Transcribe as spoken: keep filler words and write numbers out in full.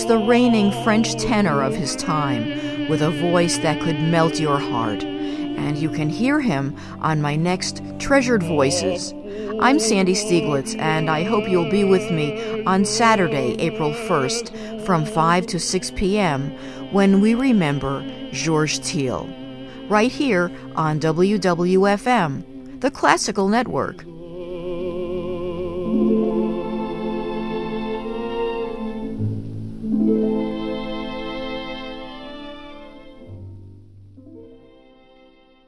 the reigning French tenor of his time, with a voice that could melt your heart. And you can hear him on my next Treasured Voices. I'm Sandy Stieglitz, and I hope you'll be with me on Saturday, April first, from five to six p.m., when we remember Georges Thiel, right here on W W F M, the Classical Network.